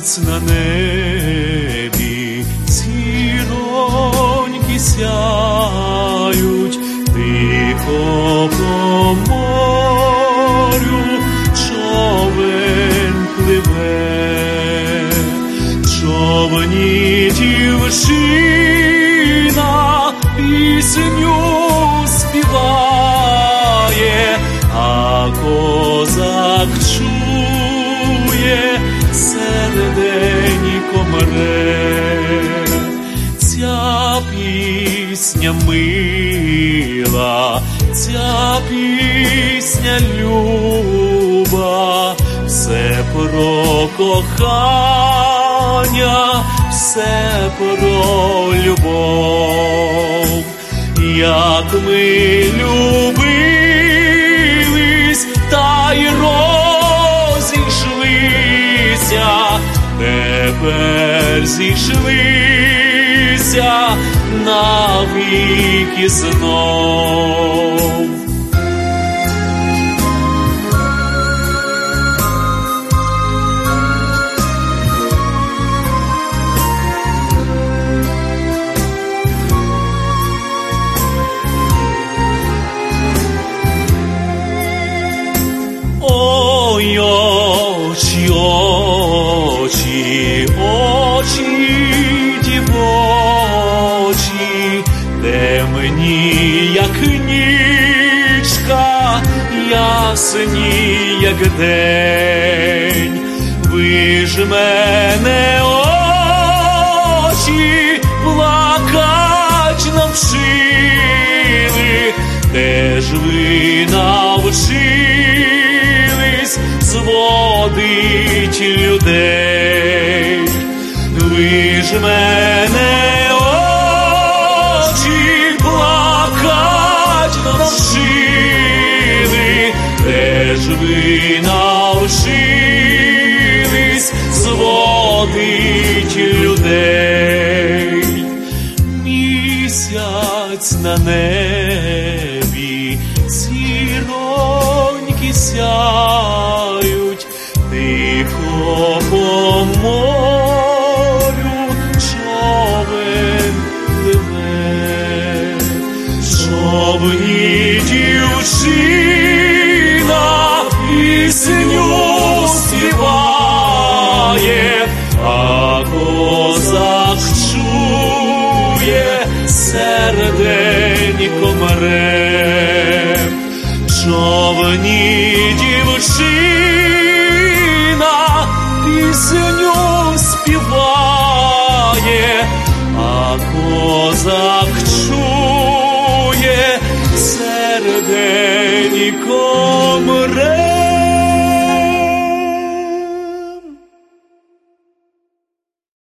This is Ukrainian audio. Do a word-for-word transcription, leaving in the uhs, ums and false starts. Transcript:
Місяць на небі, зіроньки сяють, тихо по морю човен пливе, човні дівчина пісню співає, а козак чує, серденько мре. Ця пісня мила, ця пісня люба, все про кохання, все про любов. Як ми любились, та й розійшлися, тепер зійшлися навіки знов. Ой, очі, очі, очі дівочі, темні, як нічка, ясні, як день. Ви ж мене, очі, плакать навчили, де ж ви навчились зводить людей? Ви ж мене, очі, плакать навчили, де ж ви навчились зводить людей? Місяць на небі, зіроньки сяють, тихо по морю човен пливе, човні дівчина пісню співає, а козак чує, серденько мре. Човні дівчина пісню співає, а козак чує, серденько мре.